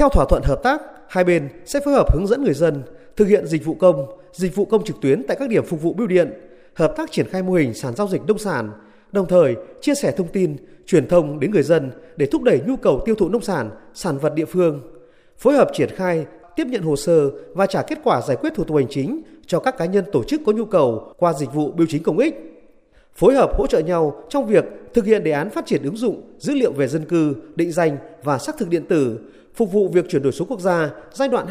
Theo thỏa thuận hợp tác, hai bên sẽ phối hợp hướng dẫn người dân thực hiện dịch vụ công trực tuyến tại các điểm phục vụ bưu điện, hợp tác triển khai mô hình sàn giao dịch nông sản, đồng thời chia sẻ thông tin, truyền thông đến người dân để thúc đẩy nhu cầu tiêu thụ nông sản, sản vật địa phương, phối hợp triển khai tiếp nhận hồ sơ và trả kết quả giải quyết thủ tục hành chính cho các cá nhân tổ chức có nhu cầu qua dịch vụ bưu chính công ích, phối hợp hỗ trợ nhau trong việc thực hiện đề án phát triển ứng dụng dữ liệu về dân cư, định danh và xác thực điện tử, phục vụ việc chuyển đổi số quốc gia giai đoạn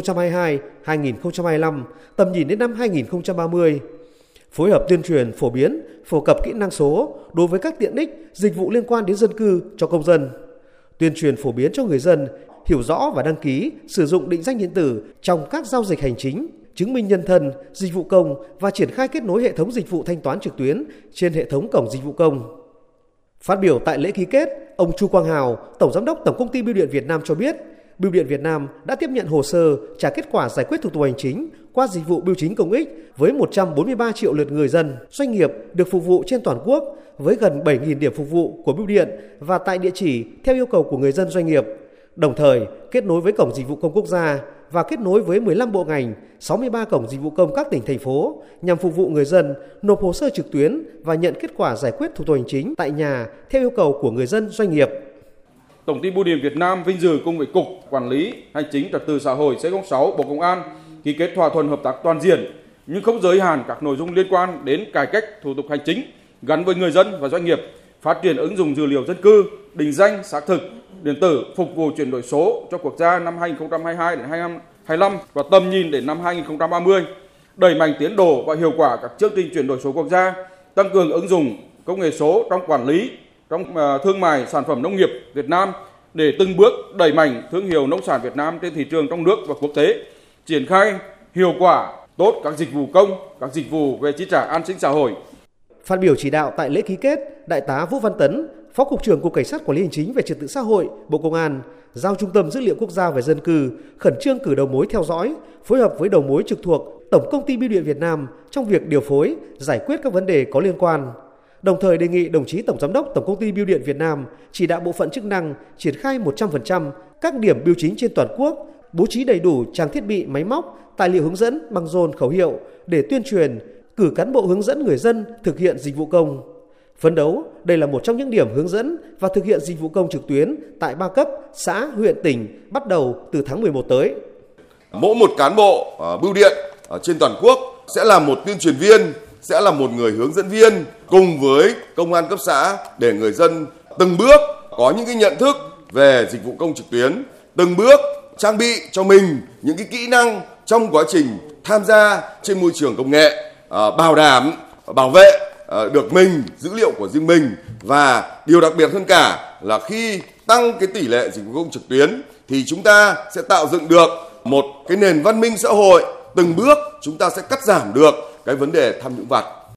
2022-2025, tầm nhìn đến năm 2030. Phối hợp tuyên truyền, phổ biến, phổ cập kỹ năng số đối với các tiện ích, dịch vụ liên quan đến dân cư cho công dân. Tuyên truyền phổ biến cho người dân hiểu rõ và đăng ký sử dụng định danh điện tử trong các giao dịch hành chính, chứng minh nhân thân, dịch vụ công và triển khai kết nối hệ thống dịch vụ thanh toán trực tuyến trên hệ thống cổng dịch vụ công. Phát biểu tại lễ ký kết, ông Chu Quang Hào, Tổng Giám đốc Tổng Công ty Bưu điện Việt Nam cho biết, Bưu điện Việt Nam đã tiếp nhận hồ sơ trả kết quả giải quyết thủ tục hành chính qua dịch vụ bưu chính công ích với 143 triệu lượt người dân, doanh nghiệp được phục vụ trên toàn quốc với gần 7.000 điểm phục vụ của bưu điện và tại địa chỉ theo yêu cầu của người dân doanh nghiệp. Đồng thời, kết nối với Cổng Dịch vụ Công Quốc gia và kết nối với 15 bộ ngành, 63 cổng dịch vụ công các tỉnh, thành phố nhằm phục vụ người dân nộp hồ sơ trực tuyến và nhận kết quả giải quyết thủ tục hành chính tại nhà theo yêu cầu của người dân doanh nghiệp. Tổng ty Bưu điện Việt Nam vinh dự cùng với Cục Quản lý Hành chính Trật tự xã hội C06 Bộ Công an ký kết thỏa thuận hợp tác toàn diện nhưng không giới hạn các nội dung liên quan đến cải cách thủ tục hành chính gắn với người dân và doanh nghiệp, phát triển ứng dụng dữ liệu dân cư, định danh, xác thực điện tử phục vụ chuyển đổi số cho quốc gia năm 2022 đến 2025 và tầm nhìn đến năm 2030, đẩy mạnh tiến độ và hiệu quả các chương trình chuyển đổi số quốc gia, tăng cường ứng dụng công nghệ số trong quản lý, trong thương mại sản phẩm nông nghiệp Việt Nam để từng bước đẩy mạnh thương hiệu nông sản Việt Nam trên thị trường trong nước và quốc tế, triển khai hiệu quả tốt các dịch vụ công, các dịch vụ về chi trả an sinh xã hội. Phát biểu chỉ đạo tại lễ ký kết, Đại tá Vũ Văn Tấn, Phó Cục trưởng Cục Cảnh sát Quản lý Hành chính về Trật tự xã hội, Bộ Công an, giao Trung tâm Dữ liệu Quốc gia về dân cư khẩn trương cử đầu mối theo dõi, phối hợp với đầu mối trực thuộc Tổng Công ty Bưu điện Việt Nam trong việc điều phối, giải quyết các vấn đề có liên quan. Đồng thời đề nghị đồng chí Tổng Giám đốc Tổng Công ty Bưu điện Việt Nam chỉ đạo bộ phận chức năng triển khai 100% các điểm bưu chính trên toàn quốc, bố trí đầy đủ trang thiết bị, máy móc, tài liệu hướng dẫn, băng rôn, khẩu hiệu để tuyên truyền, cử cán bộ hướng dẫn người dân thực hiện dịch vụ công. Phấn đấu, đây là một trong những điểm hướng dẫn và thực hiện dịch vụ công trực tuyến tại 3 cấp, xã, huyện, tỉnh bắt đầu từ tháng 11 tới. Mỗi một cán bộ bưu điện trên toàn quốc sẽ là một tuyên truyền viên, sẽ là một người hướng dẫn viên cùng với công an cấp xã để người dân từng bước có những cái nhận thức về dịch vụ công trực tuyến, từng bước trang bị cho mình những cái kỹ năng trong quá trình tham gia trên môi trường công nghệ, bảo đảm, bảo vệ được mình, dữ liệu của riêng mình và điều đặc biệt hơn cả là khi tăng cái tỷ lệ dịch vụ công trực tuyến thì chúng ta sẽ tạo dựng được một cái nền văn minh xã hội, từng bước chúng ta sẽ cắt giảm được cái vấn đề tham nhũng vặt.